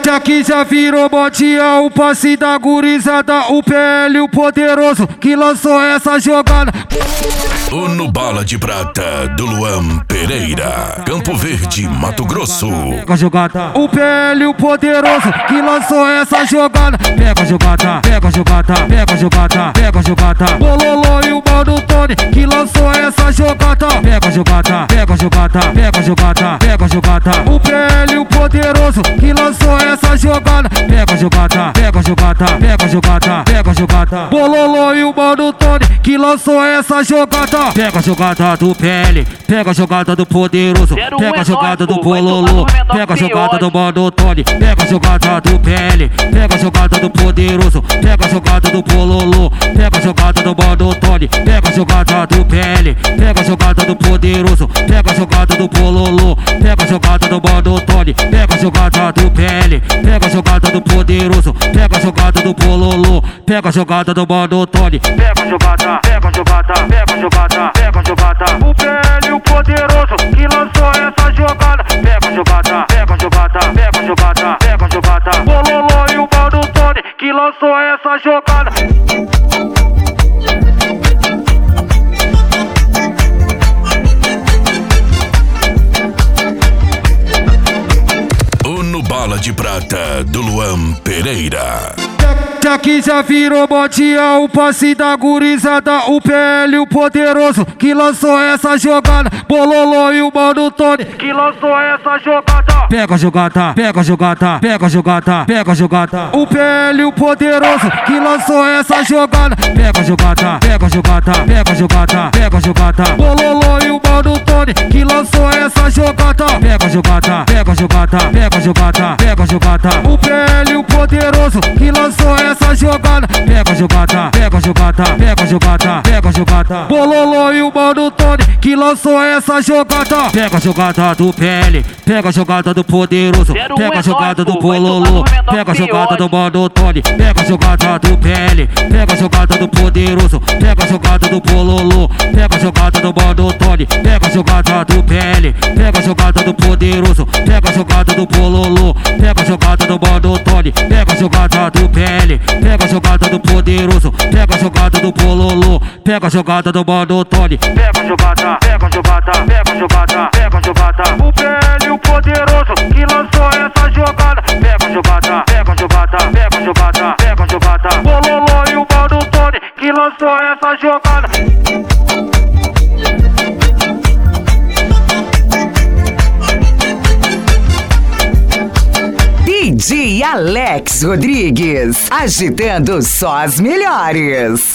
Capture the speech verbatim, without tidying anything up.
Já que já virou modinha o passe da gurizada, o P L, o poderoso, que lançou essa jogada. O No Bala de Prata, do Luan Pereira, Campo Verde, Mato Grosso. Pega a jogada, o P L, o poderoso, que lançou essa jogada. Pega a jogada, pega a jogada, pega a jogada, pega a jogada. Bololô e o Mano Tony, que lançou essa jogada. Pega a jogada, pega a jogada, pega a jogada, pega a jogada. O P L, o poderoso, que lançou essa jogada. Pega a jogada, pega a jogada, pega a jogada, pega a jogada. Bololô e o Mano Tony, que lançou essa jogada. Pega a jogada do P L, pega a jogada do poderoso, pega a jogada do Bololô, pega a jogada do Mano Tony, pega a jogada do P L, pega a jogada do poderoso, pega a jogada do Bololô, pega a jogada do Mano Tony, pega a jogada do P L, pega a jogada do poderoso, pega a jogada do Bololô, pega a jogada do Mano Tony, pega a jogada do P L, pega a jogada do poderoso, pega a jogada do Bololô, pega a jogada do Mano Tony, pega a jogada, pega a jogada, pega a jogada, pega a jogada. O P L, o poderoso, que lançou essa jogada. Pega a jogada, pega a jogada, pega a jogada, pega a jogada. Bololô e o Mano Tony, que lançou essa jogada. O No Bala de Prata, do Luan Pereira. Já que já virou modinha o passe da gurizada, o P L, o poderoso, que lançou essa jogada. Bololô e o Mano Tony, que lançou essa jogada. Pega a jogada, pega a jogada, pega a jogada, pega a jogada. O P L, o poderoso, que lançou essa jogada. Pega a jogada, pega a jogada, pega a jogada, pega a jogada. Bololô e o Mano Tony, que lançou essa jogada. Pega a jogada, pega a jogada, pega a jogada, pega a jogada. O P L, o poderoso, que lançou essa jogada. Pega a jogada, pega a jogada, pega a jogada, pega a jogada. Bololô e o Mano Tony, que lançou essa jogada. Pega a jogada do P L, pega a jogada do poderoso, pega a jogada do Bololô, pega a jogada do Mano Tony, pega a jogada do P L, pega a jogada do poderoso, pega a jogada do Bololô, pega a jogada do Mano Tony, pega a jogada do P L, pega a jogada do poderoso, pega a jogada do Bololô, pega a jogada do Mano Tony, pega a jogada do P L, pega a jogada do poderoso, pega a jogada do Bololô, pega a jogada do Mano Tony, pega a jogada, pega a jogada, pega a jogada, pega a jogada. O P L, o poderoso, que lançou essa jogada. Pega a jogada, pega a jogada, pega a jogada, pega a jogada. Bololô e o Mano Tony, que lançou essa jogada. D J Alex Rodrigues, agitando só as melhores.